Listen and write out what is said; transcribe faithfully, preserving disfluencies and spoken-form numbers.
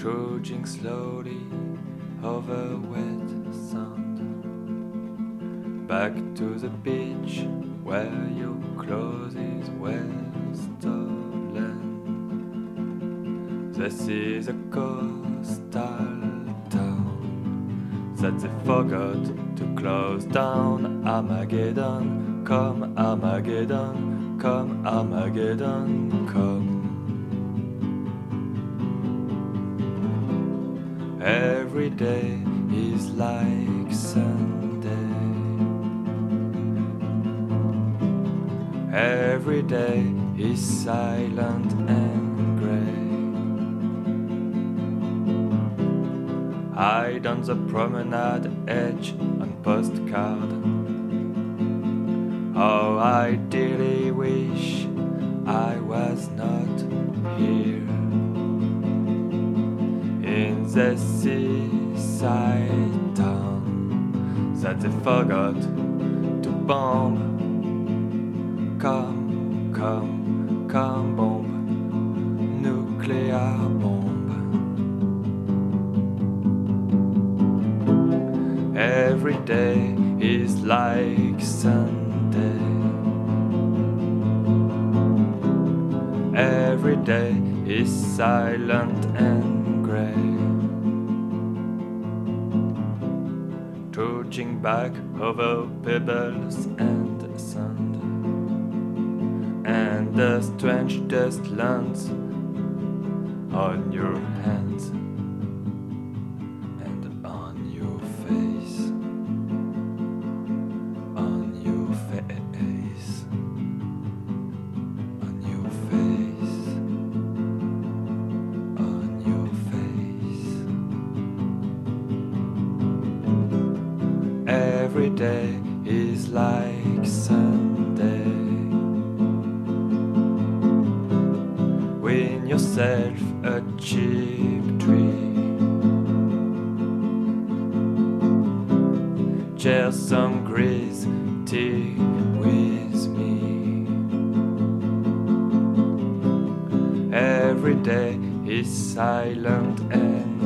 trudging slowly over wet sand, back to the beach where your clothes were stolen. This is a coastal town that they forgot to close down. Armageddon, come Armageddon, come Armageddon, come. Every day is like Sunday. Every day is silent and grey. Hide on the promenade edge on postcard. Oh, I dearly wish I was not here. In the seaside town that they forgot to bomb. Come, come, come bomb, nuclear bomb. Every day is like Sunday. Every day is silent and grey. Trudging back over pebbles and sand, and the strange dust lands on your hands and on your face, on your face, on your face, on your face. Every day is like Sunday. Win yourself a cheap tree. Share some grease tea with me. Every day is silent and